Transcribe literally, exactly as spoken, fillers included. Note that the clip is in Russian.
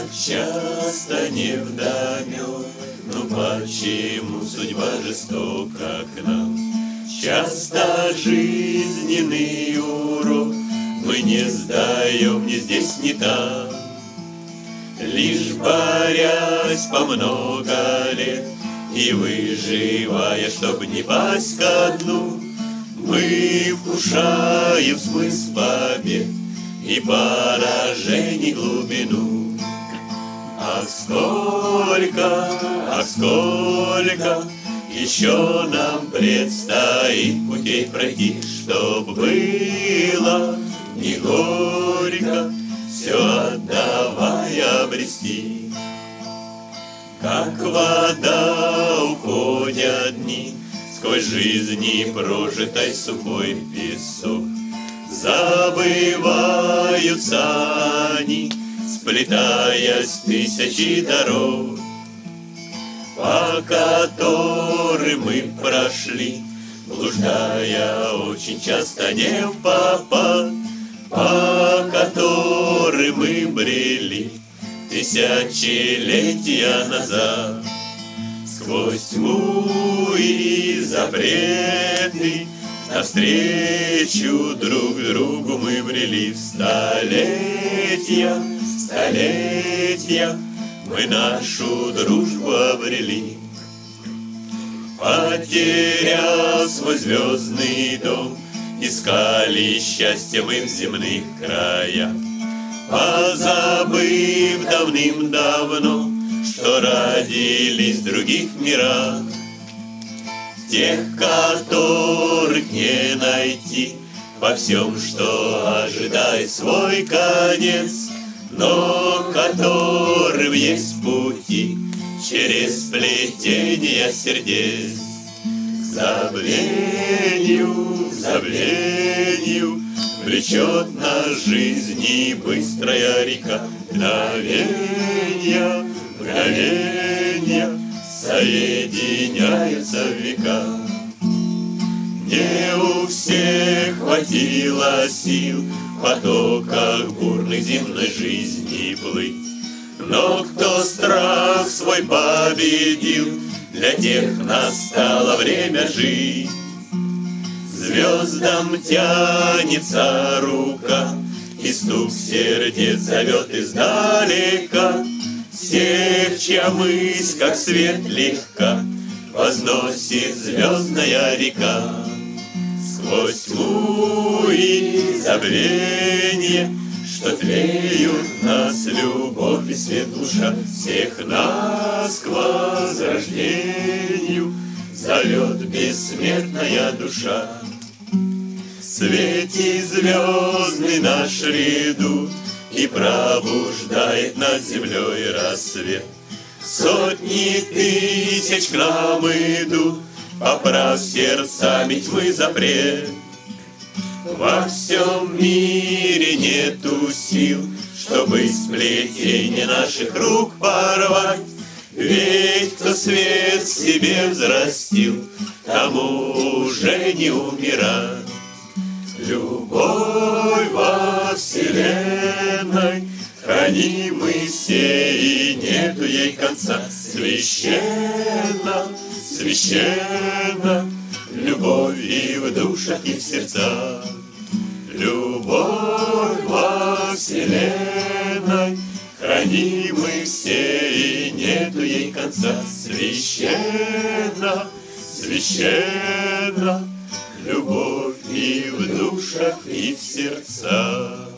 часто невдомек, ну почему судьба жестока к нам? Часто жизненный урок мы не сдаем ни здесь, ни там. Лишь борясь по много лет и выживая, чтоб не пасть ко дну, мы вкушаем смысл побед и поражений глубину. Ах, сколько, ах, сколько еще нам предстоит путей пройти, чтоб было не горько все отдавая обрести. Как вода уходят дни сквозь жизни прожитой сухой песок, забываются они, сплетаясь в тысячи дорог, по которым мы прошли, блуждая очень часто не впопад, по которым мы брели тысячелетия назад. Сквозь тьму и запреты навстречу друг другу мы брели в столетия, столетия мы нашу дружбу обрели. Потеряв свой звездный дом, искали счастье мы в земных краях, позабыв давным-давно, что родились в других мирах, тех, которых не найти во всем, что ожидает свой конец, но которым есть пути через сплетение сердец. К забвению, к забвению влечет нас жизни быстрая река. Мгновенья, мгновенья соединяются в века. Не у всех хватило сил в потоках бурной земной жизни плыть, но кто страх свой победил, для тех настало время жить. Звездам тянется рука, и стук сердец зовет издалека всех, чья мысль, как свет легка, возносит звездная река. Сквозь тьму и забвенье, что тлеют в нас любовь и свет, душа всех нас к возрождению зовет бессмертная душа. В свете звездный наш редут и пробуждает над землей рассвет. Сотни тысяч к нам идут, поправ сердцами тьмы запрет. Во всем мире нету сил, чтобы сплетение наших рук порвать. Ведь кто свет в себе взрастил, тому уже не умирать. Любовь во вселенной хранимы все, и нету ей конца. Священна, священна любовь и в душах, и в сердцах. Любовь во вселенной хранимы все, и нету ей конца. Священна, священна любовь и в душах, и в сердцах.